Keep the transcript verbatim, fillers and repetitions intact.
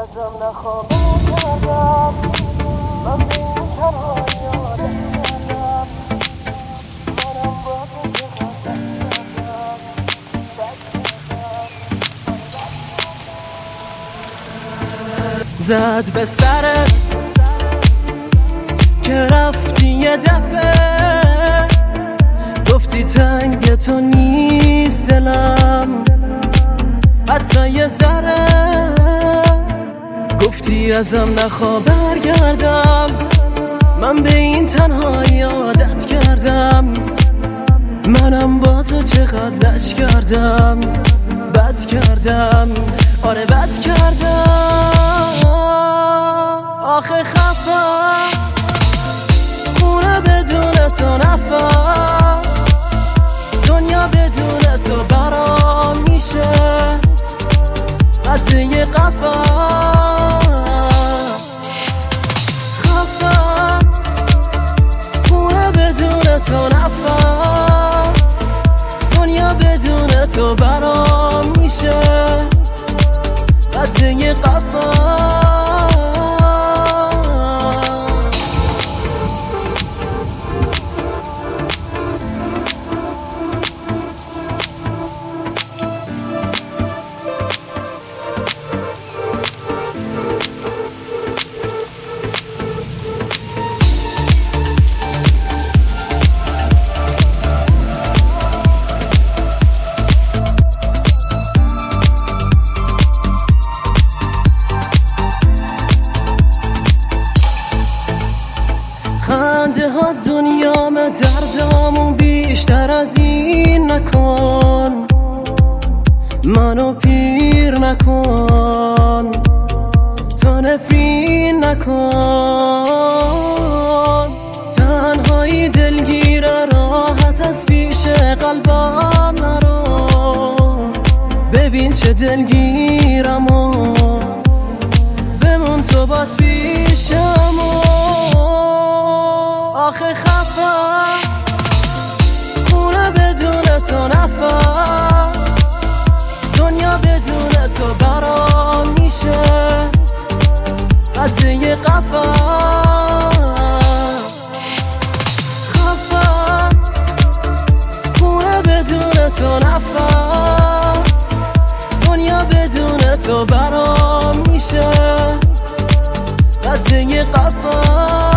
ازم نخوابم کردم من به این تنهایی عادت کردم منم با تو چقدر کردم بد کردم زد به سرت که رفتی یه دفعه گفتی تنگ تو نیست دلم حتی یه ذره گفتی ازم نخواه برگردم من به این تنهایی عادت کردم منم با تو چقدر لش کردم بد کردم آره بد کردم آخه خفت خونه بدون تو نفس دنیا بدون تو برام میشه حتی یه قفس خفت خونه بدون تو نفس دنیا بدون تو برام میشه حتی یه قفس خنده ها دنیام دردامون بیشتر از این نکن منو پیر نکن تا نفرین نکن تنهایی دلگیره راحت از پیش قلبم نرو ببین چه دلگیرم و بمون تو باز پیشم آخه خفت خونه بدون تو نفس دنیا بدون تو برام میشه حتی یه قفس خفت خونه بدون تو نفس دنیا بدون تو برام میشه حتی یه قفس